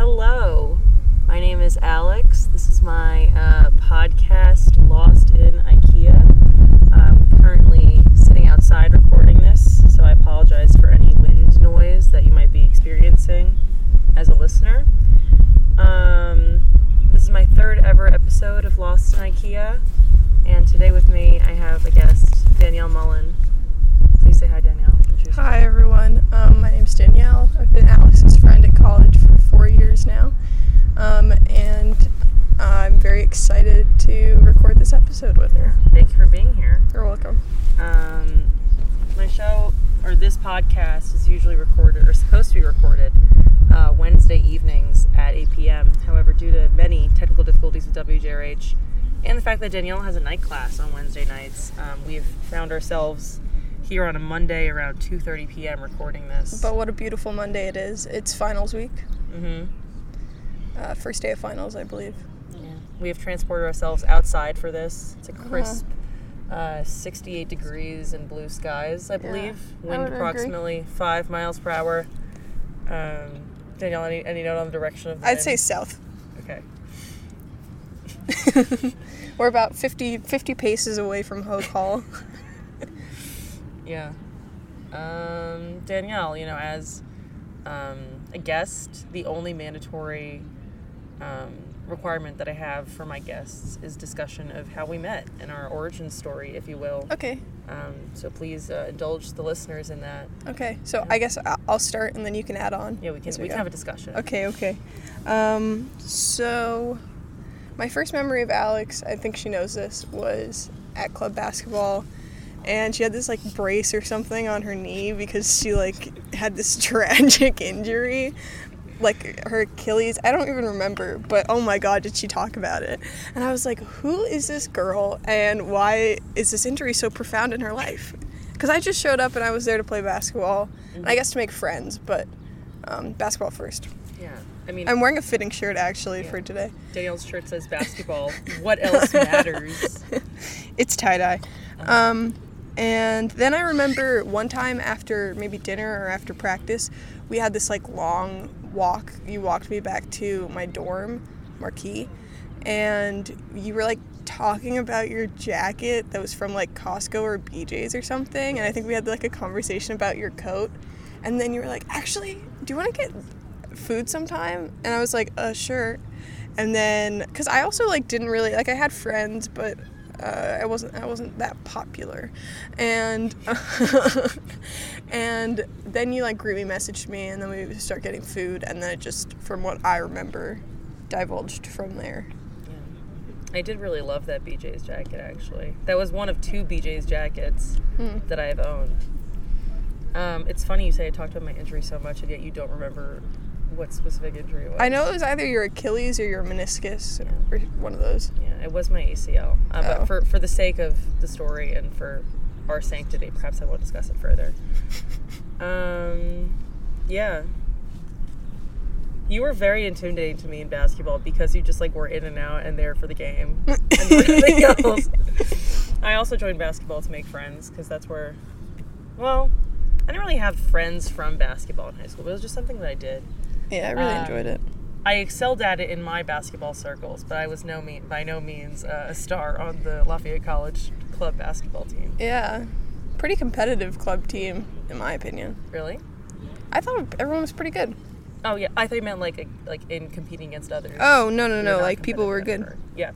Hello, my name is Alex. This is my podcast, Lost in IKEA. I'm currently sitting outside recording this, so I apologize for any wind noise that you might be experiencing as a listener. This is my third ever episode of Lost in IKEA, and today with me I have a guest, Danielle Mullen. Please say hi, Danielle. Hi, everyone. My name's Danielle. I've been Alex's friend at college for 4 years now, and I'm very excited to record this episode with her. Thank you for being here. You're welcome. My show, or this podcast, is usually recorded, or supposed to be recorded, Wednesday evenings at 8 p.m. However, due to many technical difficulties with WJRH, and the fact that Danielle has a night class on Wednesday nights, we've found ourselves here on a Monday around 2:30 p.m. recording this. But what a beautiful Monday it is. It's finals week. Mm-hmm. First day of finals, I believe. Yeah. We have transported ourselves outside for this. It's a crisp 68 degrees and blue skies, I believe. Yeah, Wind approximately 5 miles per hour. Danielle, any note on the direction of the wind? I'd say south. Okay. We're about 50 paces away from Hogue Hall. Yeah. Danielle, as a guest, the only mandatory requirement that I have for my guests is discussion of how we met and our origin story, if you will. Okay. So please indulge the listeners in that. Okay. So I guess I'll start and then you can add on. Yeah, we can have a discussion. Okay. So my first memory of Alex, I think she knows this, was at club basketball. And she had this, brace or something on her knee because she, had this tragic injury. Her Achilles. I don't even remember, but oh my God, did she talk about it. And I was like, who is this girl and why is this injury so profound in her life? Because I just showed up and I was there to play basketball. Mm-hmm. And I guess to make friends, but basketball first. Yeah. I'm wearing a fitting shirt, actually, for today. Danielle's shirt says basketball. What else matters? It's tie-dye. And then I remember one time after maybe dinner or after practice, we had this long walk. You walked me back to my dorm, Marquis, and you were talking about your jacket that was from Costco or BJ's or something. And I think we had a conversation about your coat. And then you were like, actually, do you want to get food sometime? And I was like, sure. And then, because I also didn't really, I had friends, but I wasn't that popular, and and then you groovy messaged me, and then we start getting food, and then it just, from what I remember, divulged from there. Yeah. I did really love that BJ's jacket, actually. That was one of 2 BJ's jackets that I have owned. It's funny you say I talked about my injury so much, and yet you don't remember what specific injury it was. I know it was either your Achilles or your meniscus, or one of those. Yeah, it was my ACL. But for the sake of the story and for our sanctity, perhaps I won't discuss it further. Yeah. You were very intimidating to me in basketball because you just were in and out and there for the game and everything else. I also joined basketball to make friends because that's where, I didn't really have friends from basketball in high school, but it was just something that I did. Yeah, I really enjoyed it. I excelled at it in my basketball circles, but I was by no means a star on the Lafayette College club basketball team. Yeah, pretty competitive club team, in my opinion. Really? I thought everyone was pretty good. Oh yeah, I thought you meant in competing against others. Oh no, people were good. Yeah.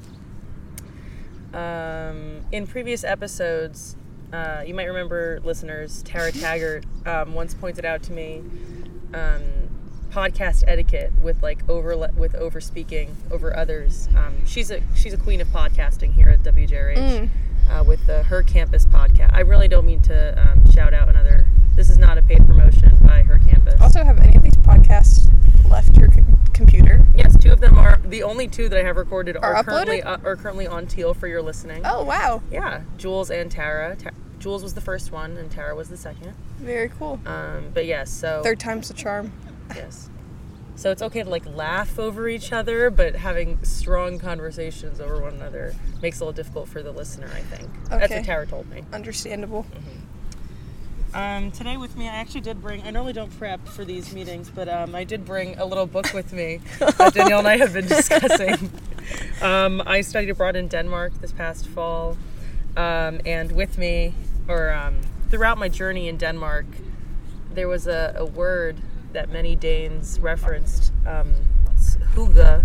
In previous episodes, you might remember, listeners, Tara Taggart once pointed out to me podcast etiquette with over speaking over others. She's a queen of podcasting here at WJRH with Her Campus podcast. I really don't mean to shout out another. This is not a paid promotion by Her Campus. Also, have any of these podcasts left your computer? Yes, 2 of them are the only 2 that I have recorded are currently on Teal for your listening. Oh wow! Yeah, Jules and Tara. Jules was the first one, and Tara was the second. Very cool. But yes, so 3rd time's the charm. Yes. So it's okay to laugh over each other, but having strong conversations over one another makes it a little difficult for the listener, I think. Okay. That's what Tara told me. Understandable. Today with me, I actually did bring, I normally don't prep for these meetings, but I did bring a little book with me that Danielle and I have been discussing. I studied abroad in Denmark this past fall, and with me, throughout my journey in Denmark, there was a word that many Danes referenced, it's hygge,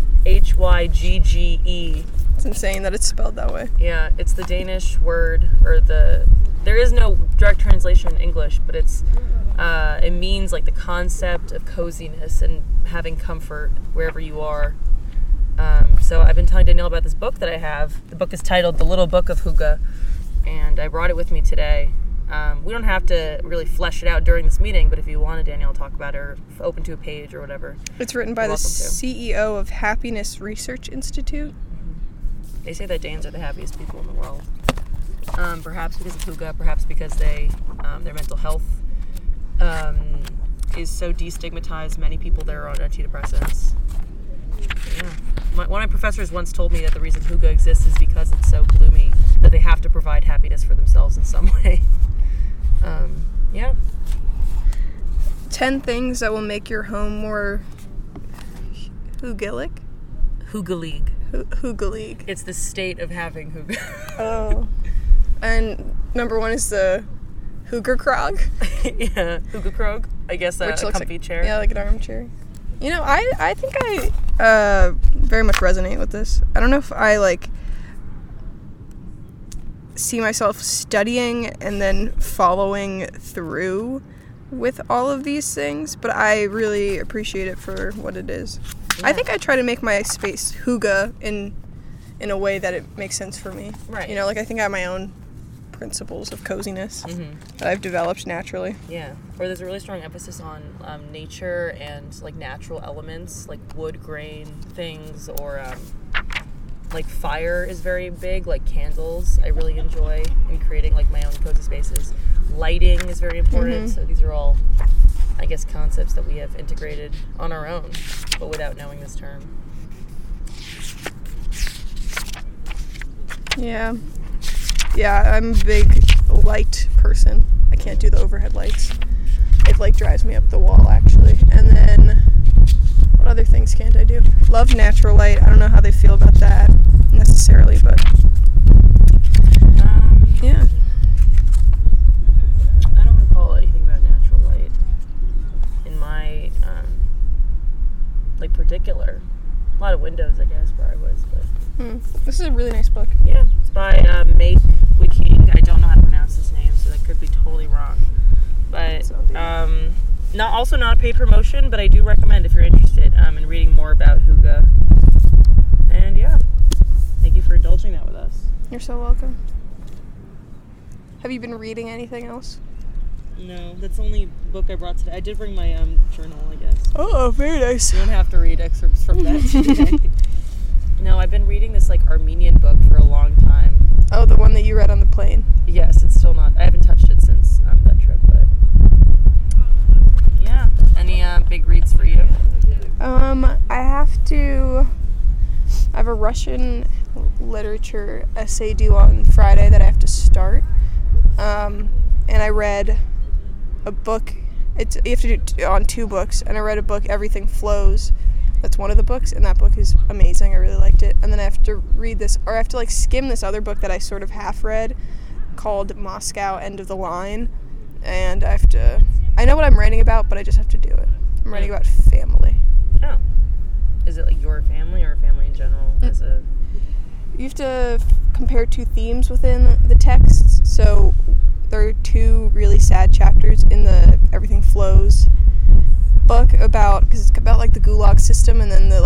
Hygge. It's insane that it's spelled that way. Yeah, it's the Danish word, there is no direct translation in English, but it means like the concept of coziness and having comfort wherever you are. So I've been telling Danielle about this book that I have. The book is titled The Little Book of Hygge, and I brought it with me today. We don't have to really flesh it out during this meeting, but if you wanted Danielle to talk about it or open to a page or whatever. It's written by the CEO of Happiness Research Institute. They say that Danes are the happiest people in the world. Perhaps because of hygge, perhaps because their mental health is so destigmatized. Many people there are on antidepressants. Yeah. One of my professors once told me that the reason hygge exists is because it's so gloomy that they have to provide happiness for themselves in some way. Yeah. 10 things that will make your home more hyggelig? Hyggelig. Hyggelig. It's the state of having hygge. Oh. And number 1 is the hyggekrog. Yeah, hyggekrog. I guess a comfy chair. Yeah, like an armchair. You know, I think I very much resonate with this. I don't know if I see myself studying and then following through with all of these things, but I really appreciate it for what it is. Yeah. I think I try to make my space hygge in a way that it makes sense for me. Right. You know, I think I have my own principles of coziness that I've developed naturally. Yeah. Or there's a really strong emphasis on nature and natural elements, like wood grain things, or fire is very big, like candles. I really enjoy in creating my own cozy spaces. Lighting is very important. So these are all, I guess, concepts that we have integrated on our own, but without knowing this term. Yeah. Yeah, I'm a big light person. I can't do the overhead lights. It drives me up the wall, actually. And then what other things can't I do? Love natural light. I don't know how they feel about that necessarily, but yeah. I don't recall anything about natural light in my particular. A lot of windows, I guess, where I was, but This is a really nice book. yeah, it's by Make Wiking. I don't know how to pronounce his name, so that could be totally wrong. But not a paid promotion, but I do recommend if you're interested in reading more about hygge. And yeah, thank you for indulging that with us. You're so welcome. Have you been reading anything else? No, that's the only book I brought today. I did bring my journal, I guess. Oh, very nice. You don't have to read excerpts from that today. No, I've been reading this Armenian book for a long time. Oh, the one that you read on the plane? Yes, it's still not. I haven't touched it since that trip, but yeah. Any big reads for you? I have a Russian literature essay due on Friday that I have to start. And I read a book. You have to do on 2 books, and I read a book, Everything Flows. That's one of the books, and that book is amazing. I really liked it. And then I have to read this, or I have to skim this other book that I sort of half read called Moscow, End of the Line. And I know what I'm writing about, but I just have to do it. I'm writing about family. Oh. Is it your family or family in general? You have to compare 2 themes within the texts. So there are 2 really sad chapters in the Everything Flows book because it's about the Gulag system, and then the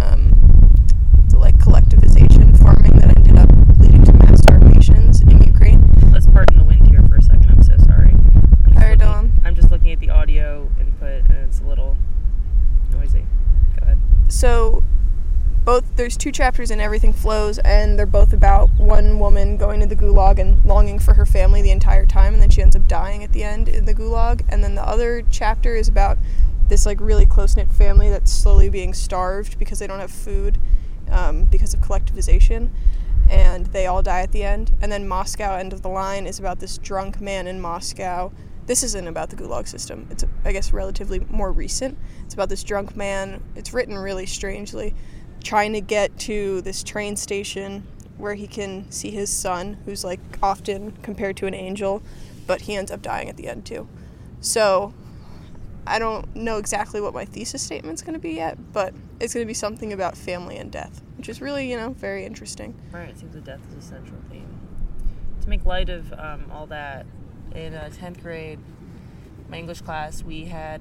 collectivization farming that ended up leading to mass starvations in Ukraine. Let's pardon the wind here for a second. I'm so sorry. I'm just looking at the audio input, and it's a little noisy. Go ahead. So there's 2 chapters in Everything Flows, and they're both about one woman going to the Gulag and longing for her family the entire time, and then she ends up dying at the end in the Gulag. And then the other chapter is about this really close-knit family that's slowly being starved because they don't have food, because of collectivization, and they all die at the end. And then Moscow, End of the Line, is about this drunk man in Moscow. This isn't about the Gulag system. It's, I guess, relatively more recent. It's about this drunk man. It's written really strangely, trying to get to this train station where he can see his son, who's like often compared to an angel, but he ends up dying at the end too. So I don't know exactly what my thesis statement's going to be yet, but it's going to be something about family and death, which is really, very interesting. Right, it seems that death is a central theme. To make light of all that, in 10th grade, my English class, we had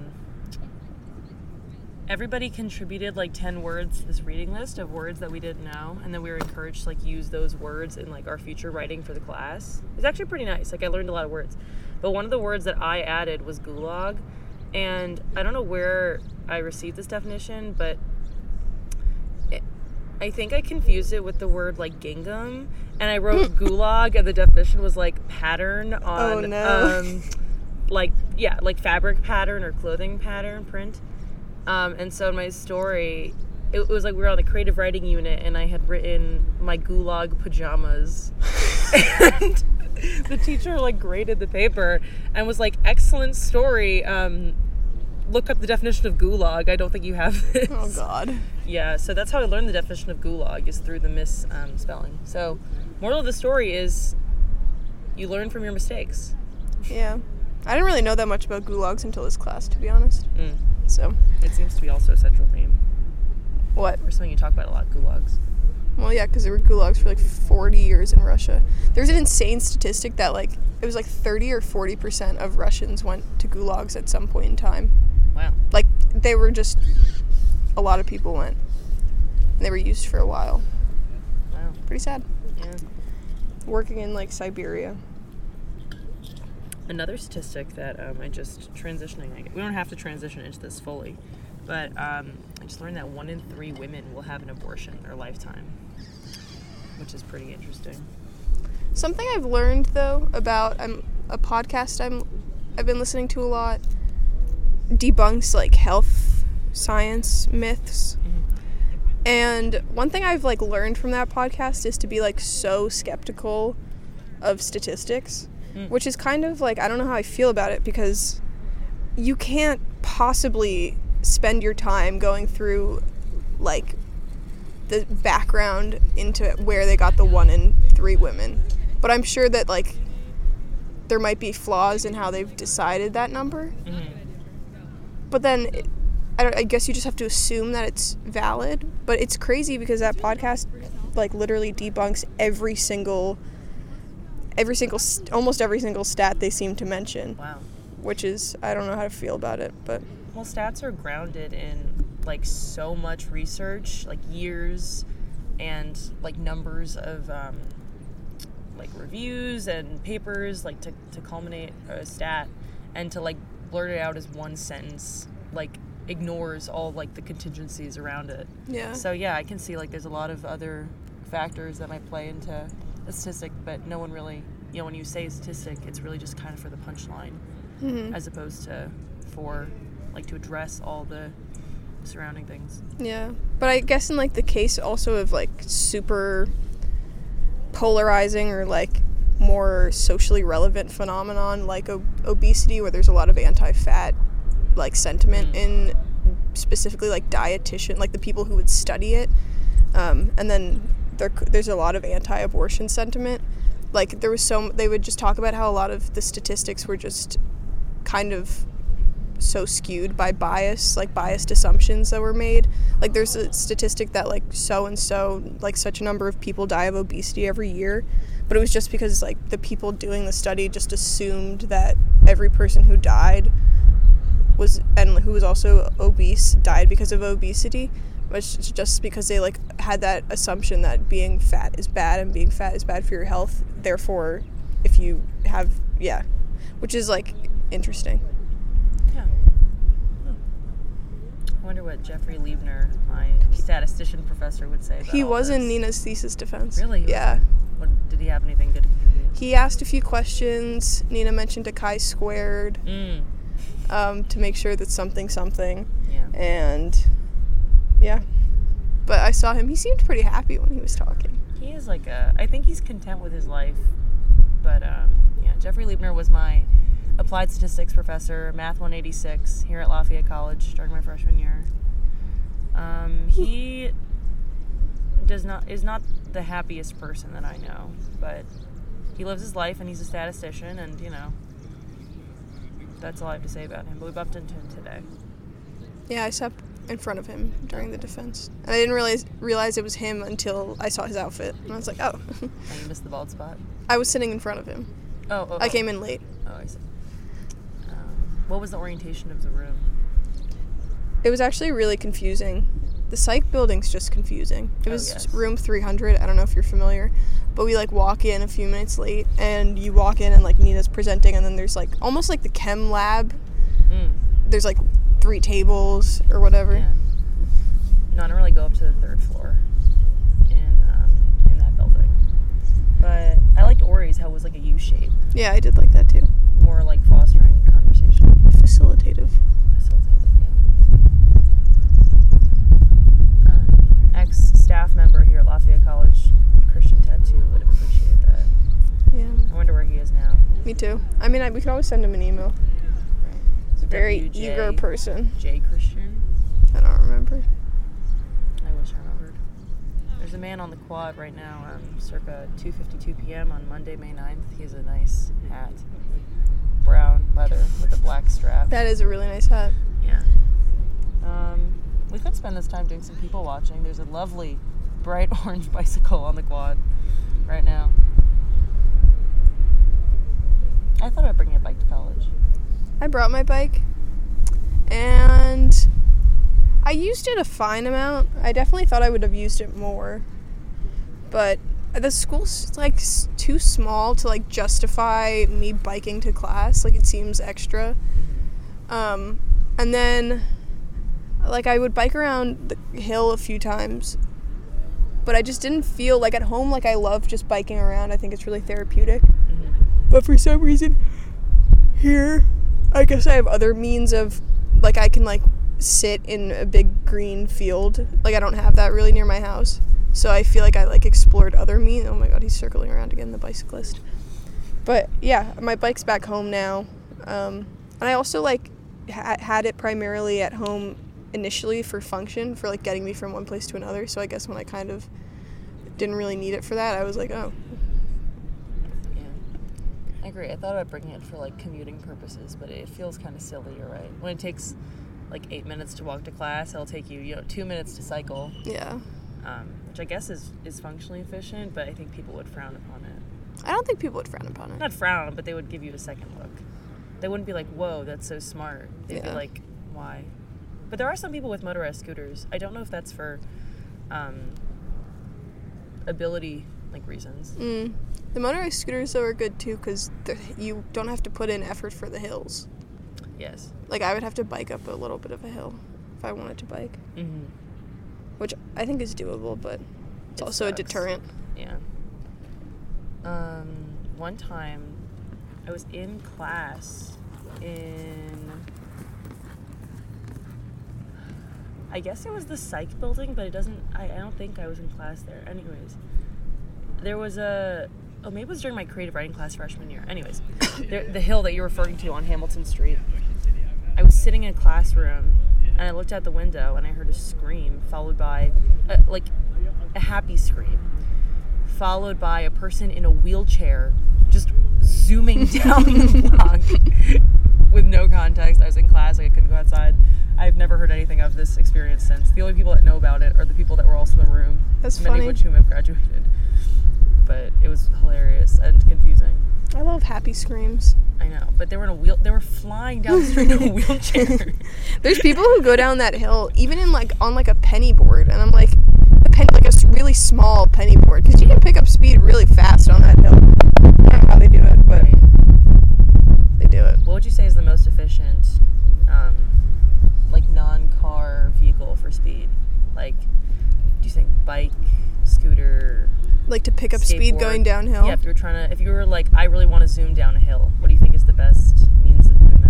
everybody contributed like 10 words to this reading list of words that we didn't know, and then we were encouraged to like use those words in like our future writing for the class. It was actually pretty nice. Like, I learned a lot of words, but one of the words that I added was gulag, and I don't know where I received this definition, but I think I confused it with the word like gingham, and I wrote gulag, and the definition was like pattern on like fabric pattern or clothing pattern print. And so in my story, it was like we were on the creative writing unit, and I had written my gulag pajamas. And the teacher like graded the paper and was like, excellent story. Look up the definition of gulag. I don't think you have this. Oh, God. Yeah, so that's how I learned the definition of gulag, is through the misspelling. So moral of the story is you learn from your mistakes. Yeah. I didn't really know that much about gulags until this class, to be honest. So it seems to be also a central theme. What? Or something you talk about a lot, gulags. Well, yeah, because there were gulags for like 40 years in Russia. There's an insane statistic that like it was like 30 or 40% of Russians went to gulags at some point in time. Wow. Like, they were just, a lot of people went. And they were used for a while. Wow. Pretty sad. Yeah. Working in like Siberia. Another statistic that I just transitioning, we don't have to transition into this fully, but I just learned that 1 in 3 women will have an abortion in their lifetime, which is pretty interesting. Something I've learned, though, about a podcast I've been listening to a lot debunks like health science myths. And one thing I've like learned from that podcast is to be like so skeptical of statistics. Which is kind of like, I don't know how I feel about it, because you can't possibly spend your time going through like the background into where they got the 1 in 3 women. But I'm sure that like there might be flaws in how they've decided that number. But then I guess you just have to assume that it's valid. But it's crazy because that podcast like literally debunks almost every single stat they seem to mention. Wow. Which is, I don't know how to feel about it, but... Well, stats are grounded in, like, so much research, like, years and, like, numbers of, like, reviews and papers, like, to culminate a stat, and to, like, blurt it out as one sentence, like, ignores all, like, the contingencies around it. Yeah. So, yeah, I can see, like, there's a lot of other factors that might play into a statistic, but no one really, when you say statistic, it's really just kind of for the punchline, as opposed to to address all the surrounding things. Yeah, but I guess in like the case also of like super polarizing or like more socially relevant phenomenon like obesity, where there's a lot of anti-fat like sentiment in specifically like dietitian, like the people who would study it, and then there's a lot of anti-abortion sentiment. Like they would just talk about how a lot of the statistics were just kind of so skewed by biased assumptions that were made. Like there's a statistic that like so and so, like such a number of people die of obesity every year, but it was just because like the people doing the study just assumed that every person who died who was also obese died because of obesity, which is just because they like had that assumption that being fat is bad and being fat is bad for your health. Therefore, if you have which is like interesting. Yeah. I wonder what Jeffrey Liebner, my statistician professor, would say about He all was this. In Nina's thesis defense. Really? Yeah. Did he have anything good to contribute? He asked a few questions. Nina mentioned a chi-squared to make sure that something. Yeah. And yeah. But saw him, he seemed pretty happy when he was talking. He is like I think he's content with his life. But, Jeffrey Liebner was my applied statistics professor, Math 186, here at Lafayette College during my freshman year. He is not the happiest person that I know, but he lives his life and he's a statistician, and, that's all I have to say about him. But we bumped into him today. Yeah, I sat in front of him during the defense. And I didn't realize it was him until I saw his outfit. And I was like, oh. And you missed the bald spot? I was sitting in front of him. Oh. I came in late. Oh, I see. What was the orientation of the room? It was actually really confusing. The psych building's just confusing. It was room 300. I don't know if you're familiar. But we, walk in a few minutes late, and you walk in, and, Nina's presenting, and then there's, almost like the chem lab. There's, 3 tables or whatever. Yeah. No, I don't really go up to the 3rd floor in that building. But I liked Ori's, how it was, a U shape. Yeah, I did like that, too. More, fostering conversation. Facilitative, yeah. Ex-staff member here at Lafayette College, Christian Tattoo, would have appreciated that. Yeah. I wonder where he is now. Me too. I mean, we could always send him an email. Right. He's a very eager person. J. Christian? I don't remember. I wish I remembered. There's a man on the quad right now, circa 2:52 p.m. on Monday, May 9th. He has a nice hat. Brown leather with a black strap. That is a really nice hat. Yeah. We could spend this time doing some people watching. There's a lovely bright orange bicycle on the quad right now. I thought I'd bring a bike to college. I brought my bike, and I used it a fine amount. I definitely thought I would have used it more, but the school's too small to justify me biking to class. It seems extra. And then I would bike around the hill a few times, but I just didn't feel at home. I love just biking around. I think it's really therapeutic. But for some reason here, I guess I have other means of I can sit in a big green field. I don't have that really near my house. So I feel I explored other means. Oh my god, he's circling around again, the bicyclist. But yeah, my bike's back home now. And I also had it primarily at home initially for function, for getting me from one place to another. So I guess when I kind of didn't really need it for that, I was like, oh. Yeah, I agree. I thought about bringing it for commuting purposes, but it feels kind of silly. You're right. When it takes 8 minutes to walk to class, it'll take you 2 minutes to cycle. Yeah. Which I guess is functionally efficient, but I think people would frown upon it. I don't think people would frown upon it. Not frown, but they would give you a second look. They wouldn't be like, whoa, that's so smart. They'd be like, why? But there are some people with motorized scooters. I don't know if that's for ability reasons. The motorized scooters, though, are good, too, because you don't have to put in effort for the hills. Yes. I would have to bike up a little bit of a hill if I wanted to bike. Mm-hmm. Which I think is doable, but it's also sucks. A deterrent. Yeah. One time, I was in class I guess it was the psych building, but I don't think I was in class there. Anyways, there was maybe it was during my creative writing class freshman year. Anyways, the hill that you're referring to on Hamilton Street. I was sitting in a classroom, and I looked out the window, and I heard a scream, followed by, a happy scream, followed by a person in a wheelchair just zooming down the block with no context. I was in class, I couldn't go outside. I've never heard anything of this experience since. The only people that know about it are the people that were also in the room. That's many funny. of which whom have graduated. But it was hilarious and confusing. I love happy screams. I know, but they were flying down the street in a wheelchair. There's people who go down that hill, even in on a penny board, and I'm like, a really small penny board, because you can pick up speed really fast on that hill. I don't know how they do it, but they do it. What would you say is the most efficient, non-car vehicle for speed? Do you think bike, scooter? To pick up skateboard? Speed going downhill? Yeah, if you were I really want to zoom down a hill, what do you think is the best means of doing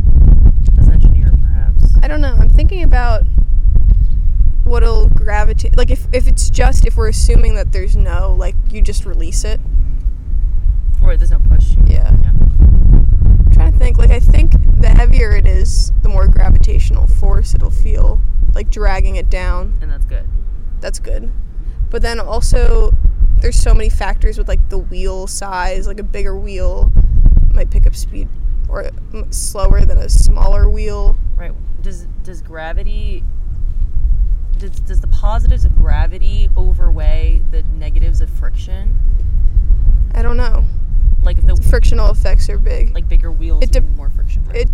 that? As an engineer, perhaps. I don't know. I'm thinking about what'll gravitate. like if we're assuming that there's no, like, you just release it. Or there's no push. Yeah. I'm trying to think, like, I think the heavier it is, the more gravitational force it'll feel, like dragging it down. And that's good. That's good. But then also, there's so many factors with, like, the wheel size. Like, a bigger wheel might pick up speed or slower than a smaller wheel. Right. Does gravity... Does the positives of gravity overweigh the negatives of friction? I don't know. Like if the frictional effects are big. Like bigger wheels mean more friction, right?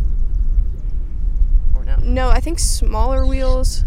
Or no? No, I think smaller wheels...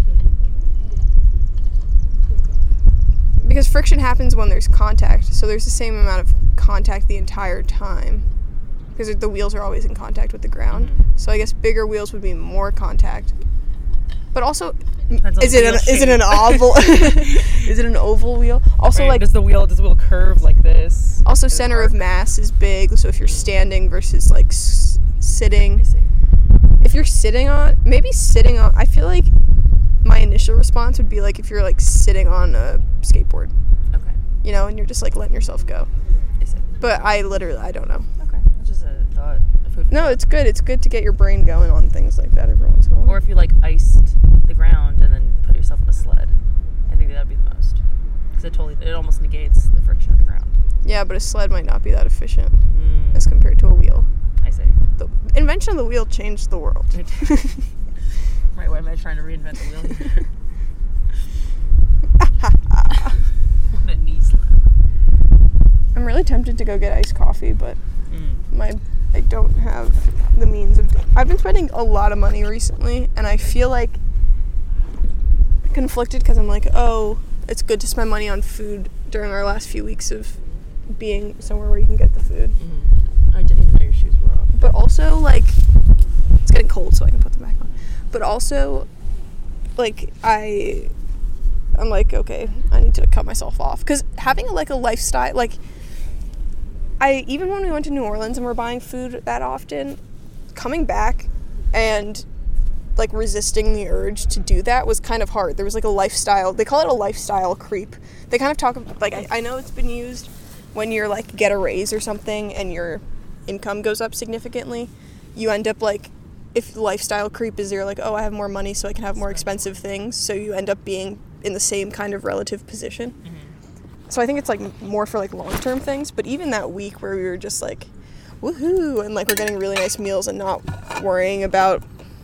Because friction happens when there's contact, so there's the same amount of contact the entire time. Because the wheels are always in contact with the ground. Mm-hmm. So I guess bigger wheels would be more contact. But also, is it an oval? Is it an oval wheel? Also, right, like, does the wheel curve like this? Also, center of mass is big. So if you're standing versus like sitting, if you're sitting on, I feel like my initial response would be like if you're like sitting on a skateboard. Okay. You know, and you're just like letting yourself go. Is it? But I don't know. Okay, that's just a thought. No, it's good. It's good to get your brain going on things like that every once in a while. Or if you like iced the ground and then put yourself on a sled, I think that'd be the most. Because it almost negates the friction of the ground. Yeah, but a sled might not be that efficient as compared to a wheel. I see. The invention of the wheel changed the world. Right, why am I trying to reinvent the wheel here? What a knee slap. I'm really tempted to go get iced coffee, but I don't have the means of... I've been spending a lot of money recently, and I feel like conflicted because I'm like, oh, it's good to spend money on food during our last few weeks of being somewhere where you can get the food. Mm-hmm. I didn't even know your shoes were off. But also, like, it's getting cold, so I can put them back on. But also, like, I'm like, okay, I need to cut myself off. Because having, like, a lifestyle, like... even when we went to New Orleans and we're buying food that often, coming back and, like, resisting the urge to do that was kind of hard. There was, like, a lifestyle, they call it a lifestyle creep. They kind of talk, like, I know it's been used when you're, like, get a raise or something and your income goes up significantly. You end up, like, if lifestyle creep is you're like, oh, I have more money so I can have more expensive things, so you end up being in the same kind of relative position. Mm-hmm. So I think it's, like, more for, like, long-term things. But even that week where we were just, like, woohoo, and, like, we're getting really nice meals and not worrying about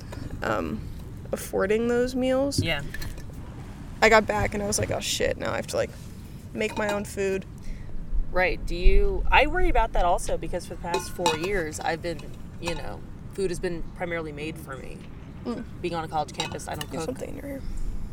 affording those meals. Yeah. I got back and I was like, oh, shit, now I have to, like, make my own food. Right. I worry about that also because for the past 4 years, I've been, food has been primarily made for me. Being on a college campus, I don't cook. Something in your hair.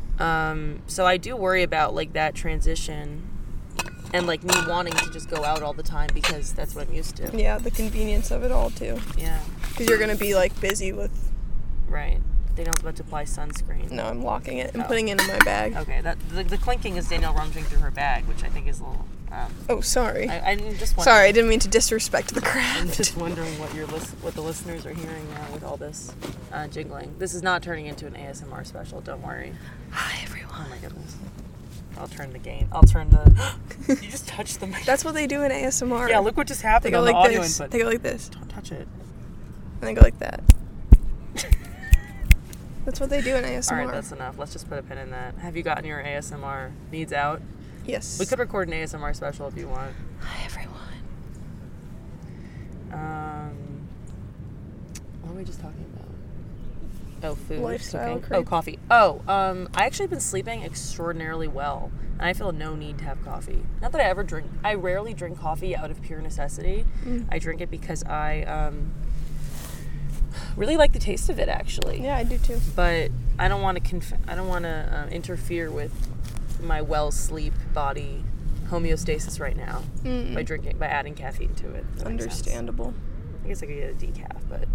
So I do worry about, like, that transition. And, like, me wanting to just go out all the time because that's what I'm used to. Yeah, the convenience of it all, too. Yeah. Because you're going to be, like, busy with... Right. Danielle's about to apply sunscreen. No, I'm locking it and putting it in my bag. Okay. The clinking is Danielle rummaging through her bag, which I think is a little... oh, sorry. I'm just wondering. Sorry, I didn't mean to disrespect the craft. I'm just wondering what the listeners are hearing now with all this jingling. This is not turning into an ASMR special, don't worry. Hi, everyone. Oh, my goodness. I'll turn the... You just touched the mic. That's what they do in ASMR. Yeah, look what just happened. They go on like the audio this. input. They go like this. Don't touch it. And they go like that. That's what they do in ASMR. Alright, that's enough. Let's just put a pin in that. Have you gotten your ASMR needs out? Yes. We could record an ASMR special if you want. Hi, everyone. What were we just talking about? Oh, food. Lifestyle cooking. Oh, coffee. Oh, I actually have been sleeping extraordinarily well, and I feel no need to have coffee. Not that I ever drink. I rarely drink coffee out of pure necessity. I drink it because I really like the taste of it, actually. Yeah, I do too. But I don't want to interfere with my sleep body homeostasis right now by adding caffeine to it. Understandable. I guess I could get a decaf, but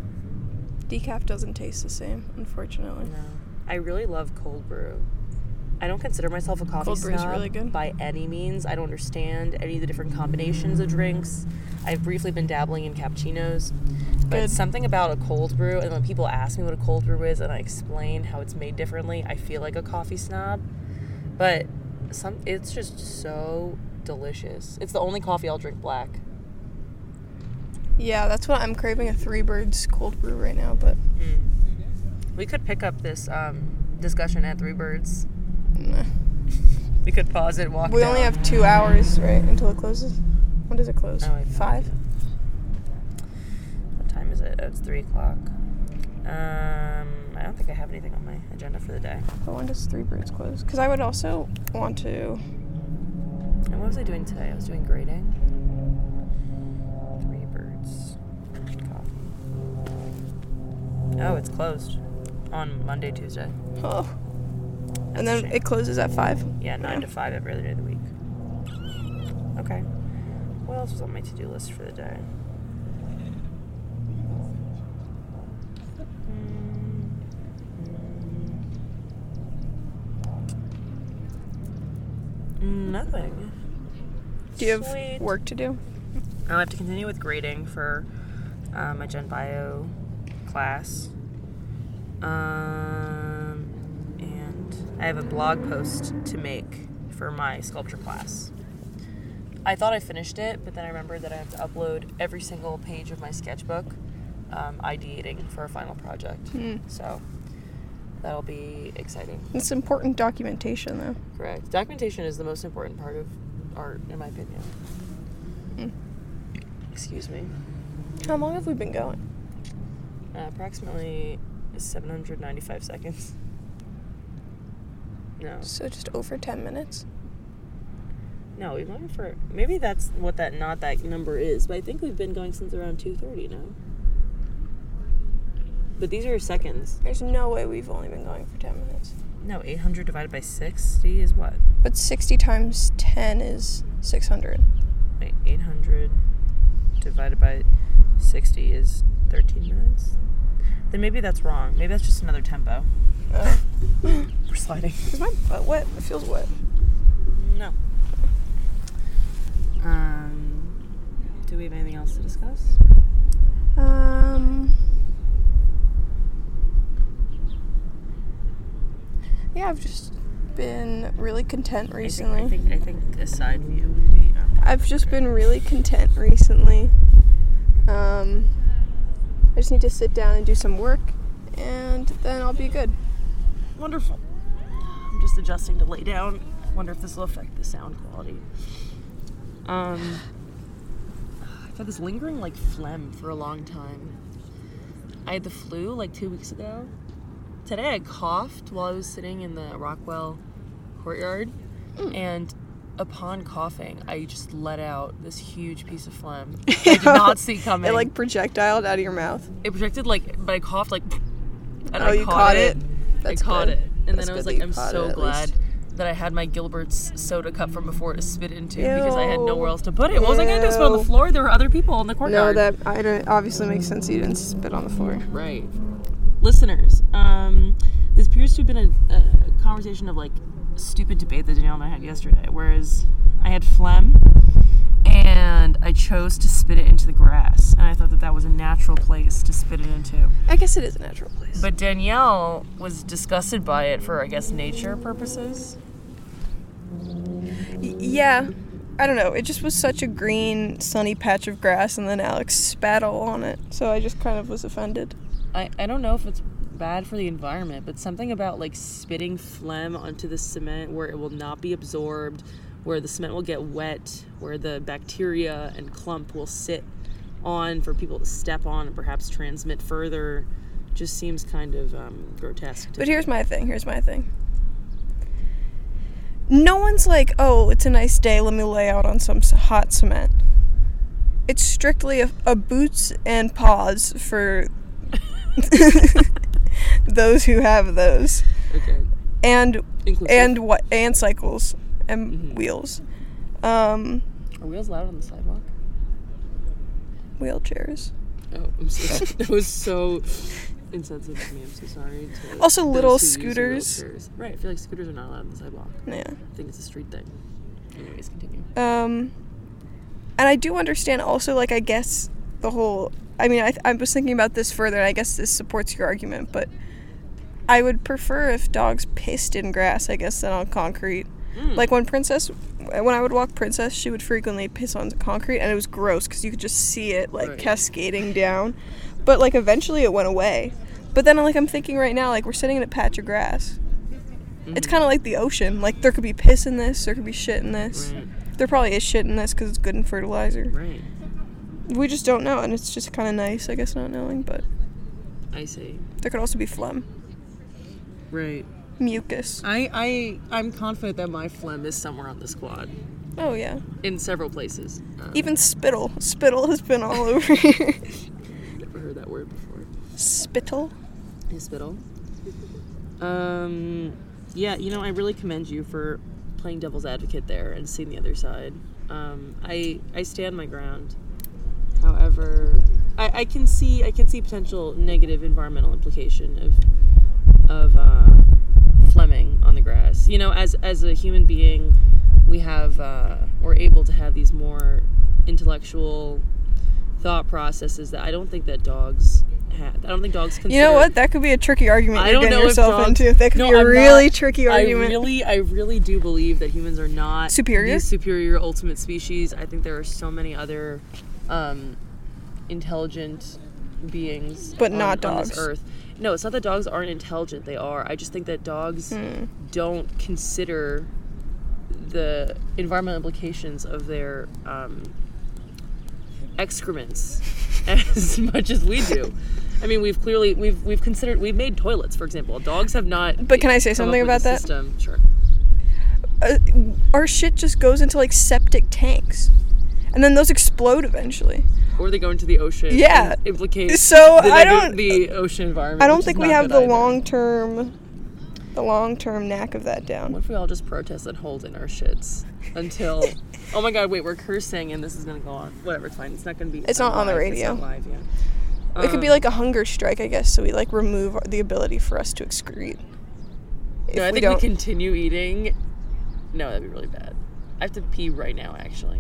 decaf doesn't taste the same, unfortunately. No. I really love cold brew. I don't consider myself a coffee Cold brew is snob really good. by any means. I don't understand any of the different combinations of drinks. I've briefly been dabbling in cappuccinos. But Good. something about a cold brew, and when people ask me what a cold brew is and I explain how it's made differently, I feel like a coffee snob. But it's just so delicious. It's the only coffee I'll drink black. Yeah, that's what I'm craving, a Three Birds cold brew right now, but We could pick up this discussion at Three Birds. nah. We could pause it, walk We down. only have 2 hours, right, until it closes? When does it close? Oh, I have no 5? What time is it? Oh, it's 3 o'clock. I don't think I have anything on my agenda for the day. But when does Three Birds close? Because I would also want to... And what was I doing today? I was doing grading. Three Birds coffee. Oh, it's closed on Monday, Tuesday. Oh. That's And a then shame. it closes at 5? Yeah, 9 to 5 every other day of the week. Okay. What else was on my to-do list for the day? Nothing. Do you have Sweet. work to do? I'll have to continue with grading for my Gen Bio class. And I have a blog post to make for my sculpture class. I thought I finished it, but then I remembered that I have to upload every single page of my sketchbook, ideating for a final project. So that'll be exciting. It's important documentation, though. Correct. Documentation is the most important part of art, in my opinion. Excuse me. How long have we been going? Approximately 795 seconds. No. So just over 10 minutes? No, we've been for... Maybe that's what that number is, but I think we've been going since around 2:30 now. But these are seconds. There's no way we've only been going for 10 minutes. No, 800 divided by 60 is what? But 60 times 10 is 600. Wait, 800 divided by 60 is 13 minutes? Then maybe that's wrong. Maybe that's just another tempo. We're sliding. Is my butt wet? It feels wet. No. Do we have anything else to discuss? Yeah, I've just been really content recently. I think a side view would be... I've just been really content recently. I just need to sit down and do some work, and then I'll be good. Wonderful. I'm just adjusting to lay down. Wonder if this will affect the sound quality. I've had this lingering phlegm for a long time. I had the flu 2 weeks ago. Today I coughed while I was sitting in the Rockwell courtyard, and upon coughing, I just let out this huge piece of phlegm. I did not see coming. It projectiled out of your mouth. It projected but I coughed and Oh, I you caught it. That's I caught good. it, and That's then I was good that you I'm caught so it, at glad least. that I had my Gilbert's soda cup from before to spit into Ew. because I had nowhere else to put it. What was I gonna do? Spit on the floor? There were other people in the No, courtyard. that obviously makes sense. You didn't spit on the floor. Right. Listeners, this appears to have been a conversation of stupid debate that Danielle and I had yesterday, whereas I had phlegm and I chose to spit it into the grass, and I thought that was a natural place to spit it into. I guess it is a natural place. But Danielle was disgusted by it for, I guess, nature purposes. Yeah. I don't know. It just was such a green, sunny patch of grass, and then Alex spat all on it. So I just kind of was offended. I don't know if it's bad for the environment, but something about spitting phlegm onto the cement where it will not be absorbed, where the cement will get wet, where the bacteria and clump will sit on for people to step on and perhaps transmit further, just seems kind of grotesque. But here's my thing. No one's like, oh, it's a nice day, let me lay out on some hot cement. It's strictly a boots and paws for those who have those. Okay. And Inclusive. and cycles and wheels. Are wheels loud on the sidewalk? Wheelchairs. Oh, I'm sorry. That was so insensitive of me. I'm so sorry. To Also, those little who use scooters. wheelchairs. Right. I feel like scooters are not allowed on the sidewalk. Yeah. I think it's a street thing. Anyways, continue. And I do understand also, like, I guess the whole... I mean, I was thinking about this further, and I guess this supports your argument, but I would prefer if dogs pissed in grass, I guess, than on concrete. Like, when I would walk Princess, she would frequently piss on concrete, and it was gross, because you could just see it, like, cascading down. But, like, eventually it went away. But then, like, I'm thinking right now, like, we're sitting in a patch of grass. It's kind of like the ocean. Like, there could be piss in this, there could be shit in this. Right. There probably is shit in this, because it's good in fertilizer. Right. We just don't know, and it's just kind of nice, I guess, not knowing, but... I see. There could also be phlegm. Right. Mucus. I'm confident that my phlegm is somewhere on this quad. Oh, yeah. In several places. Even spittle. Spittle has been all over here. Never heard that word before. Spittle? Yeah, spittle. Yeah, you know, I really commend you for playing devil's advocate there and seeing the other side. I stand my ground. However, I can see potential negative environmental implication of Fleming on the grass. You know, as a human being, we're able to have these more intellectual thought processes that I don't think that dogs have. I don't think dogs consider. You know what? That could be a tricky argument you're getting yourself into. That could be a I'm really tricky argument. I really do believe that humans are not superior? The superior ultimate species. I think there are so many other intelligent beings but not dogs. On this earth. No, it's not that dogs aren't intelligent. They are. I just think that dogs don't consider the environmental implications of their excrements as much as we do. I mean, we've made toilets, for example. Dogs have not. But can I say something about that? System. Sure. Our shit just goes into like septic tanks, and then those explode eventually. Or they go into the ocean. Yeah. And implicate so the ocean environment. I don't think we have the long term knack of that down. What if we all just protest and hold in our shits until? Oh my God! Wait, we're cursing and this is gonna go on. Whatever, it's fine. It's not gonna be. It's not on the radio. It's not live, yeah. It could be like a hunger strike, I guess. So we like remove the ability for us to excrete. No, I think we continue eating. No, that'd be really bad. I have to pee right now, actually.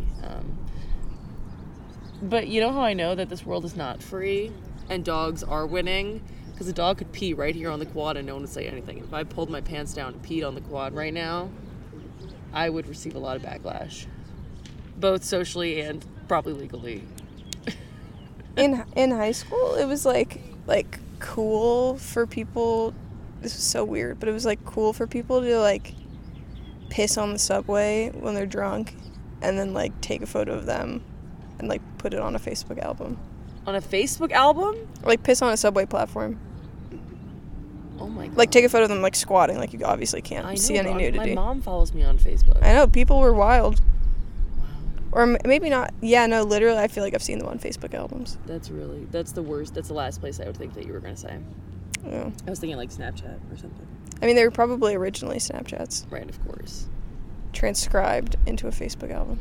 But you know how I know that this world is not free and dogs are winning? Because a dog could pee right here on the quad and no one would say anything. If I pulled my pants down and peed on the quad right now, I would receive a lot of backlash. Both socially and probably legally. In high school, it was like cool for people. This was so weird, but it was like cool for people to like piss on the subway when they're drunk and then like take a photo of them and like put it on a Facebook album. On a Facebook album? Like piss on a subway platform. Oh my God. Like take a photo of them like squatting, like you obviously can't see any nudity. My mom follows me on Facebook. I know, people were wild. Wow. Or maybe not. Yeah, no, literally I feel like I've seen them on Facebook albums. That's the worst. That's the last place I would think that you were going to say. Yeah. I was thinking like Snapchat or something. I mean, they were probably originally Snapchats. Right, of course. Transcribed into a Facebook album.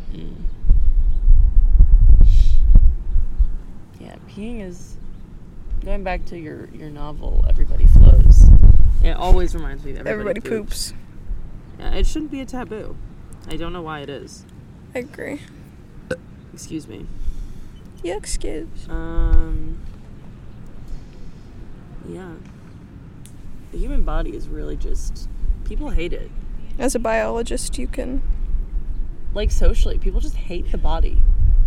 Yeah, peeing is... Going back to your novel, Everybody Flows. It always reminds me that everybody poops. Yeah, it shouldn't be a taboo. I don't know why it is. I agree. Excuse me. Yeah, excuse. Yeah. The human body is really just... People hate it. As a biologist, you can... Like, socially, people just hate the body.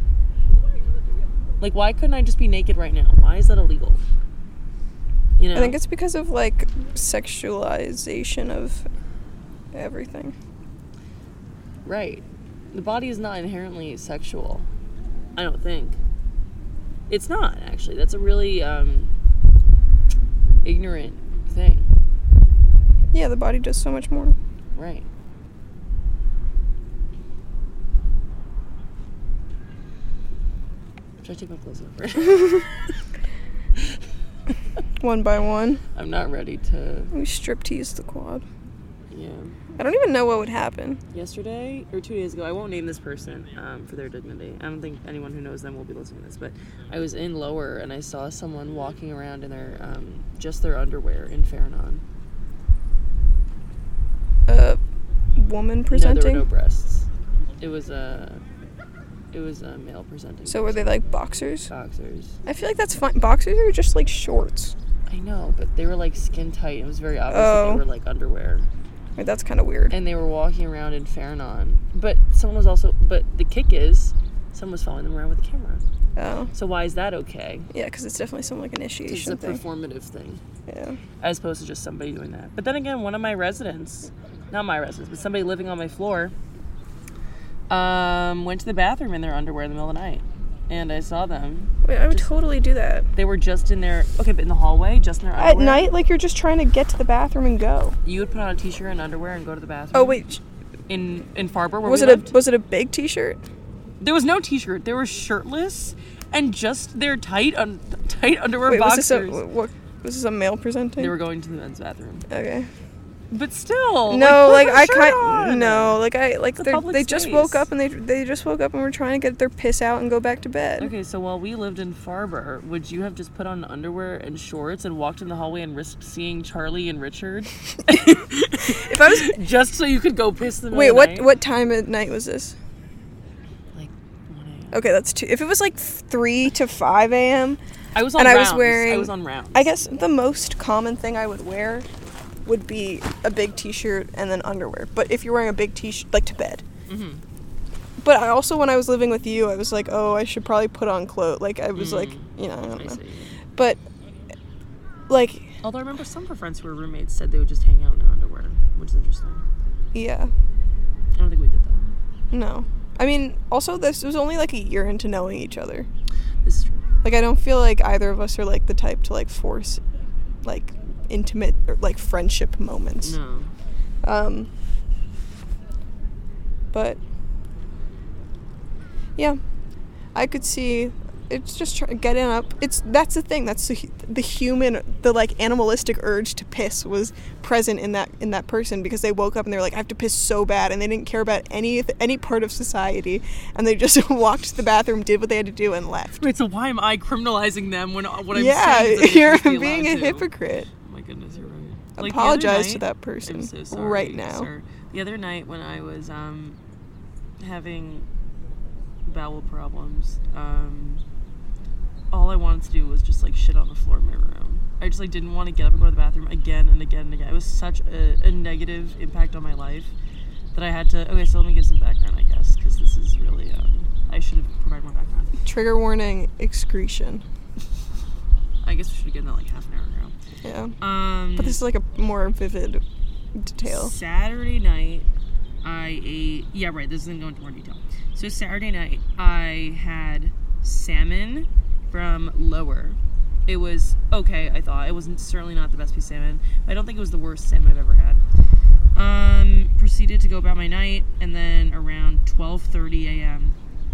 Like, why couldn't I just be naked right now? Why is that illegal? You know? I think it's because of, like, sexualization of everything. Right. The body is not inherently sexual. I don't think. It's not, actually. That's a really, ignorant thing. Yeah, the body does so much more. Right. Should I take my clothes off? One by one. I'm not ready to... We strip tease the quad. Yeah. Yeah. I don't even know what would happen. Yesterday, or 2 days ago, I won't name this person for their dignity. I don't think anyone who knows them will be listening to this, but I was in Lower and I saw someone walking around in their, just their underwear in Farranon. Woman presenting? No, there were no breasts. It was a male presenting. So were they like boxers? Boxers. I feel like that's fine. Boxers are just like shorts. I know, but they were like skin tight. It was very obvious that they were like underwear. Wait, that's kind of weird. And they were walking around in Farranon. But the kick is, someone was following them around with a camera. Oh. So why is that okay? Yeah, because it's definitely some like initiation thing. It's a performative thing. Yeah. As opposed to just somebody doing that. But then again, one of my residents, not my residents, but somebody living on my floor, went to the bathroom in their underwear in the middle of the night. And I saw them. Wait, I would totally do that. They were just in their, okay, but in the hallway, just in their underwear? At night, like you're just trying to get to the bathroom and go. You would put on a t-shirt and underwear and go to the bathroom? Oh, wait. In Farber, where was it a big t-shirt? There was no t-shirt. They were shirtless and just their tight underwear boxers. Was this a male presenting? They were going to the men's bathroom. Okay. But still, no, they just woke up and they just woke up and were trying to get their piss out and go back to bed. Okay, so while we lived in Farber, would you have just put on underwear and shorts and walked in the hallway and risked seeing Charlie and Richard? If I was just so you could go piss them. Wait, what time at night was this? Like 1 a.m. Okay, that's 2. If it was like 3 to 5 a.m. I was on rounds. I was on rounds. I guess the most common thing I would wear would be a big t-shirt and then underwear. But if you're wearing a big t-shirt, like to bed. Mm-hmm. But I also, when I was living with you, I was like, oh, I should probably put on clothes. Like, I was like, I don't know. See. But, like... Although I remember some of our friends who were roommates said they would just hang out in their underwear, which is interesting. Yeah. I don't think we did that. No. I mean, also, this was only like a year into knowing each other. This is true. Like, I don't feel like either of us are, like, the type to, like, force, like... intimate or like friendship moments. No. But yeah, I could see it's just getting up. That's the thing. That's the human, the like animalistic urge to piss was present in that person because they woke up and they were like, I have to piss so bad, and they didn't care about any part of society, and they just walked to the bathroom, did what they had to do, and left. Wait, so why am I criminalizing them when what I'm saying? Yeah, you're being a hypocrite. Goodness, you're right. Like, apologize to that person. I'm so sorry, right now. Sir. The other night when I was having bowel problems, all I wanted to do was just like shit on the floor in my room. I just like didn't want to get up and go to the bathroom again and again and again. It was such a negative impact on my life that I had to. Okay, so let me give some background, I guess, because this is really. I should have provided more background. Trigger warning: excretion. I guess we should have given that like half an hour ago. Yeah. But this is like a more vivid detail. Saturday night, I ate... Yeah, right, this isn't going into more detail. So Saturday night, I had salmon from Lower. It was okay, I thought. It wasn't certainly not the best piece of salmon, but I don't think it was the worst salmon I've ever had. Proceeded to go about my night, and then around 12:30 a.m.,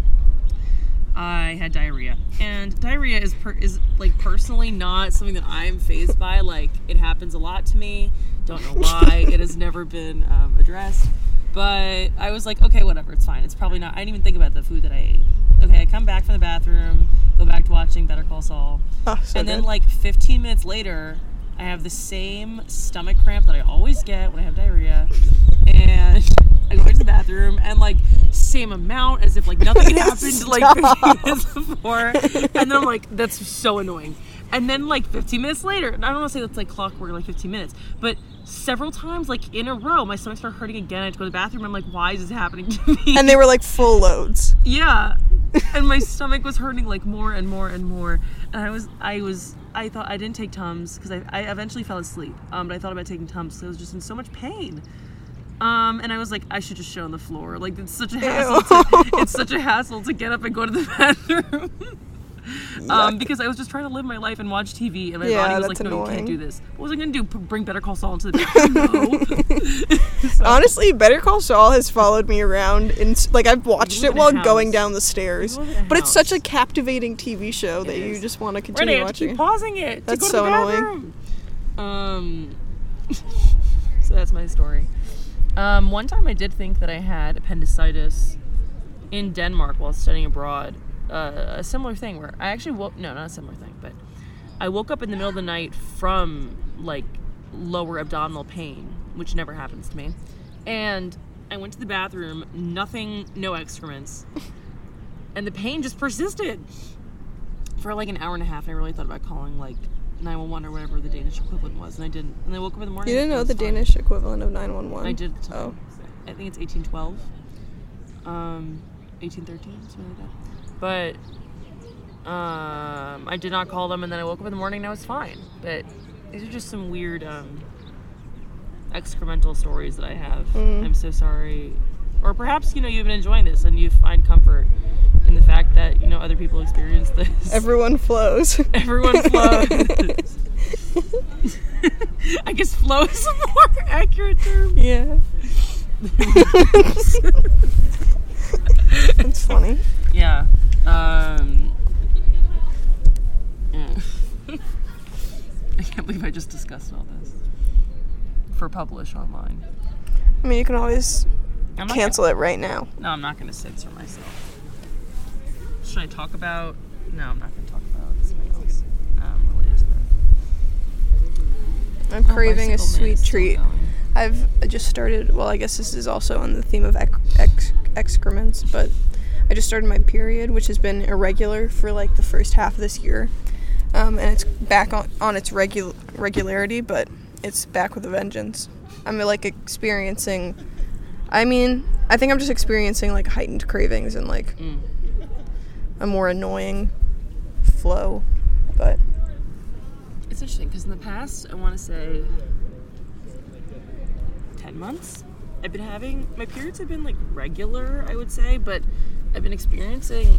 I had diarrhea, and diarrhea is like personally not something that I'm fazed by. Like, it happens a lot to me. Don't know why. It has never been addressed. But I was like, okay, whatever. It's fine. It's probably not. I didn't even think about the food that I ate. Okay, I come back from the bathroom, go back to watching Better Call Saul, and then like 15 minutes later, I have the same stomach cramp that I always get when I have diarrhea, and I go into the bathroom and like same amount as if like nothing had happened like 15 minutes before, and then I'm like, that's so annoying. And then like 15 minutes later, and I don't want to say that's like clockwork, like 15 minutes, but several times like in a row, my stomach started hurting again. I had to go to the bathroom. I'm like, why is this happening to me? And they were like full loads. Yeah, and my stomach was hurting like more and more and more. And I thought I didn't take Tums because I eventually fell asleep. But I thought about taking Tums because I was just in so much pain. And I was like, I should just shit on the floor. Like, it's such a hassle. It's such a hassle to get up and go to the bathroom. Because I was just trying to live my life and watch TV, and my body was like, no, annoying. You can't do this. What was I going to do? Bring Better Call Saul into the bathroom? No. So, honestly, Better Call Saul has followed me around. Like, I've watched it while going down the stairs. But it's such a captivating TV show that you just want to continue watching. I have to keep pausing it. That's to go so to the bathroom. annoying. So that's my story. One time I did think that I had appendicitis in Denmark while studying abroad. A similar thing where I actually woke... No, not a similar thing, but I woke up in the middle of the night from, like, lower abdominal pain, which never happens to me. And I went to the bathroom, nothing, no excrements. And the pain just persisted for like an hour and a half. And I really thought about calling like 911 or whatever the Danish equivalent was. And I didn't. And I woke up in the morning. You didn't know the Danish equivalent of 911? I did. Oh. I think it's 1812. 1813, something like that. But I did not call them. And then I woke up in the morning and I was fine. But these are just some weird excremental stories that I have. I'm so sorry. Or perhaps, you've been enjoying this and you find comfort in the fact that, other people experience this. Everyone flows. Everyone flows. I guess flow is a more accurate term. Yeah. That's funny. Yeah. Yeah. I can't believe I just discussed all this. For publish online. I mean, you can always cancel it right now. No, I'm not going to censor myself. Should I talk about... No, I'm not going to talk about something else related to that. I'm craving a sweet treat. I've just started... Well, I guess this is also on the theme of excrements, but I just started my period, which has been irregular for like the first half of this year. And it's back on its regularity, but it's back with a vengeance. I'm like experiencing... I think I'm just experiencing like heightened cravings and like a more annoying flow, but... It's interesting, because in the past, I want to say 10 months, I've been having... My periods have been like regular, I would say, but I've been experiencing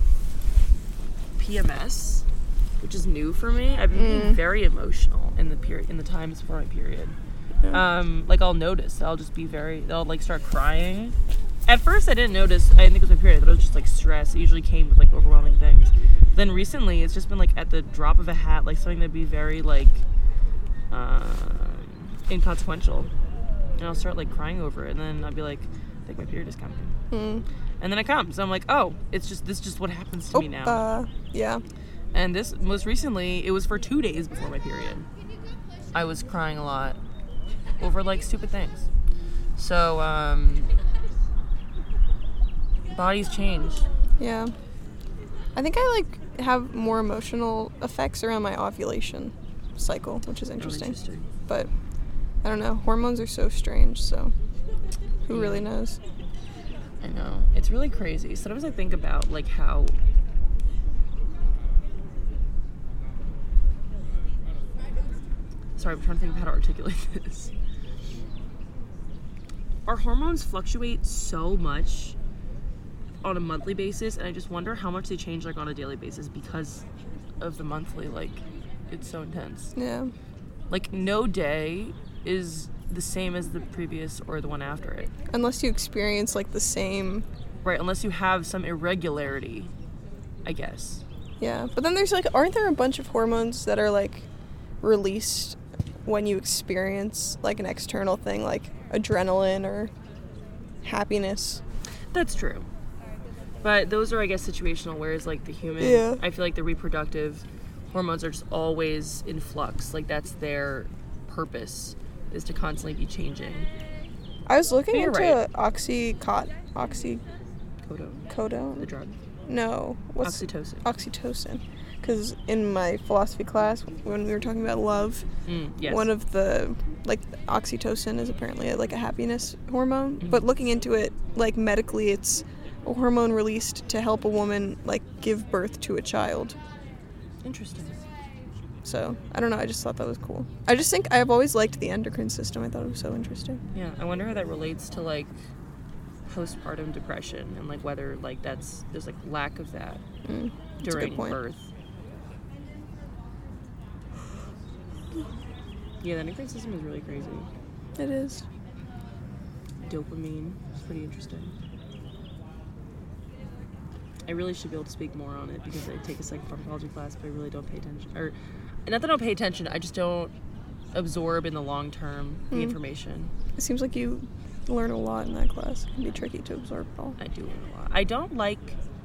PMS, which is new for me. I've been being very emotional in the times before my period. Yeah. Like I'll notice, I'll like start crying. At first I didn't notice, I didn't think it was my period, but it was just like stress. It usually came with like overwhelming things. Then recently it's just been like at the drop of a hat, like something that'd be very like inconsequential. And I'll start like crying over it, and then I'll be like, I think my period is coming. And then it comes. So I'm like, oh, this is just what happens to me now. Yeah. And this, most recently, it was for 2 days before my period. I was crying a lot over like stupid things. So bodies change. Yeah. I think I like have more emotional effects around my ovulation cycle, which is interesting. But I don't know, hormones are so strange, so who really knows? I know, it's really crazy. Sometimes I think about like how I'm trying to think of how to articulate this. Our hormones fluctuate so much on a monthly basis, and I just wonder how much they change like on a daily basis because of the monthly, like it's so intense. Yeah. Like no day is the same as the previous or the one after it. Unless you experience like the same... Right, unless you have some irregularity, I guess. Yeah, but then there's like, aren't there a bunch of hormones that are like released when you experience like an external thing, like adrenaline or happiness? That's true. But those are, I guess, situational, whereas like the human, I feel like the reproductive hormones are just always in flux. Like that's their purpose, is to constantly be changing. I was looking into right. Oxycodone. The drug. No. What's Oxytocin. Because in my philosophy class, when we were talking about love, yes. one of the, like, oxytocin is apparently like a happiness hormone. But looking into it, like, medically, it's a hormone released to help a woman, like, give birth to a child. Interesting. So, I don't know, I just thought that was cool. I just think I've always liked the endocrine system. I thought it was so interesting. Yeah, I wonder how that relates to, like, postpartum depression and, like, whether, like, there's, like, lack of that during birth. Yeah, the endocrine system is really crazy. It is. Dopamine is pretty interesting. I really should be able to speak more on it because I take a psychopharmacology class, but I really don't pay attention. Or, not that I don't pay attention, I just don't absorb in the long term the information. It seems like you learn a lot in that class. It can be tricky to absorb it all. I do learn a lot. I don't like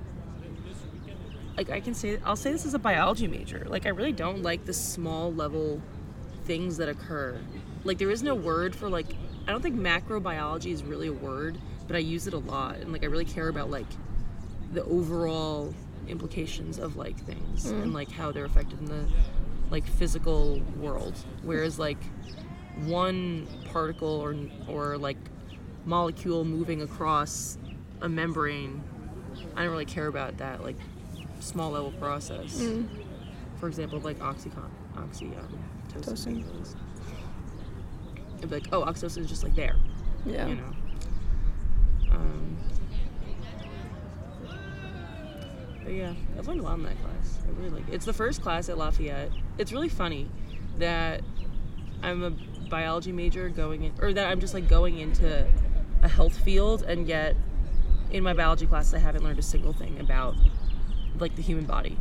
I'll say this as a biology major. Like, I really don't like the small level things that occur. Like, there is no word for, like, I don't think macrobiology is really a word, but I use it a lot. And, like, I really care about, like, the overall implications of, like, things and, like, how they're affected in the, like, physical world. Whereas, like, one particle or like, molecule moving across a membrane, I don't really care about that, like, small level process. For example, like oxytocin. It'd be like, oh, oxytocin is just like there. Yeah. You know. But yeah, I've learned a lot in that class. I really like it. It's the first class at Lafayette. It's really funny that I'm a biology major that I'm just like going into a health field, and yet in my biology class I haven't learned a single thing about, like, the human body.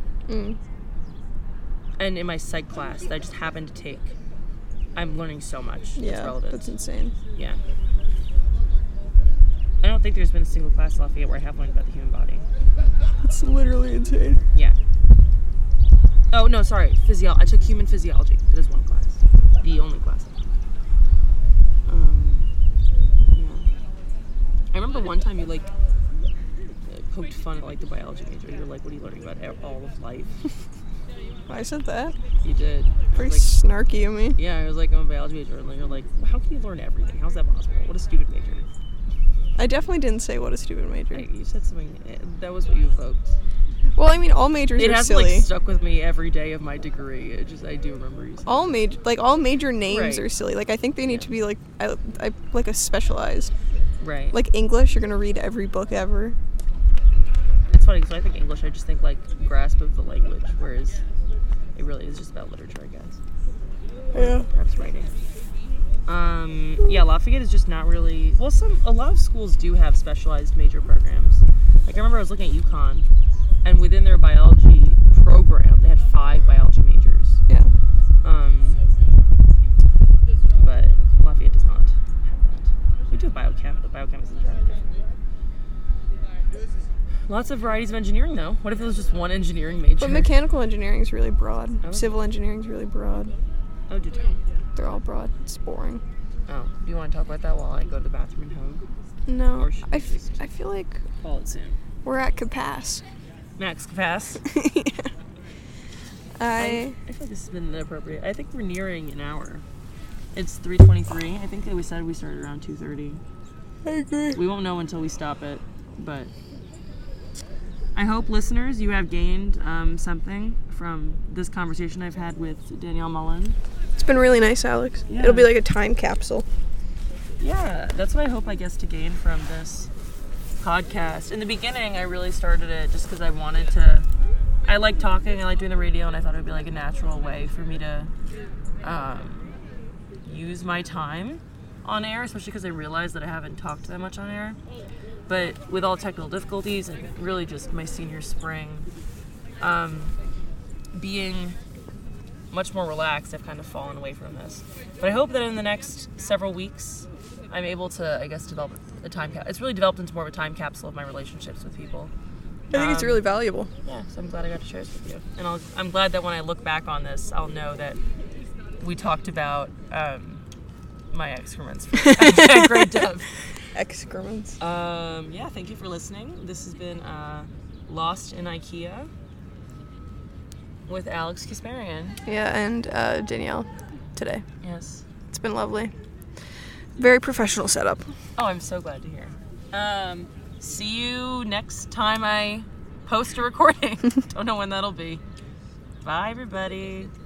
And in my psych class that I just happened to take, I'm learning so much that's relevant. That's insane. Yeah. I don't think there's been a single class at Lafayette where I have learned about the human body. It's literally insane. Yeah. Oh, no, sorry. I took human physiology. That is one class. The only class. Yeah. I remember one time you, like, poked fun at, like, the biology major. You were like, what are you learning about all of life? I said that? You did. Pretty snarky of me. Yeah, I was like, I'm a biology major. And you're like, how can you learn everything? How's that possible? What a stupid major. I definitely didn't say what a stupid major. You said something. That was what you evoked. Well, I mean, all majors are silly. It has, like, stuck with me every day of my degree. I do remember you saying all major names are silly. Like, I think they need to be, like, like a specialized. Right. Like, English, you're gonna read every book ever. It's funny, because I think English, I just think, like, grasp of the language, whereas it really is just about literature, I guess. Yeah. Perhaps writing. Yeah, Lafayette is just not really... Well, a lot of schools do have specialized major programs. Like, I remember I was looking at UConn, and within their biology program, they had 5 biology majors. Yeah. But Lafayette does not have that. We do have biochem, but biochem is entirely different. Lots of varieties of engineering, though. What if it was just one engineering major? But mechanical engineering is really broad. Civil engineering is really broad. Oh, do tell. They're all broad. It's boring. Oh, do you want to talk about that while I go to the bathroom and home? No. Or should we I feel like call it soon. We're at Capass. Max Capass. Yeah. I feel like this has been inappropriate. I think we're nearing an hour. It's 3:23. I think that we said we started around 2:30. I agree. We won't know until we stop it, but I hope, listeners, you have gained something from this conversation I've had with Danielle Mullen. It's been really nice, Alex. Yeah. It'll be like a time capsule. Yeah, that's what I hope I guess to gain from this podcast. In the beginning, I really started it just because I wanted to... I like talking, I like doing the radio, and I thought it would be like a natural way for me to use my time on air, especially because I realized that I haven't talked that much on air. But with all technical difficulties and really just my senior spring, being much more relaxed, I've kind of fallen away from this. But I hope that in the next several weeks, I'm able to, I guess, develop a time capsule. It's really developed into more of a time capsule of my relationships with people. I think it's really valuable. Yeah, so I'm glad I got to share this with you. And I'm glad that when I look back on this, I'll know that we talked about my excrements at great depth. Excrements. Yeah, thank you for listening. This has been Lost in IKEA with Alex Kasparian. Yeah, and Danielle today. Yes. It's been lovely. Very professional setup. Oh, I'm so glad to hear. See you next time I post a recording. Don't know when that'll be. Bye, everybody.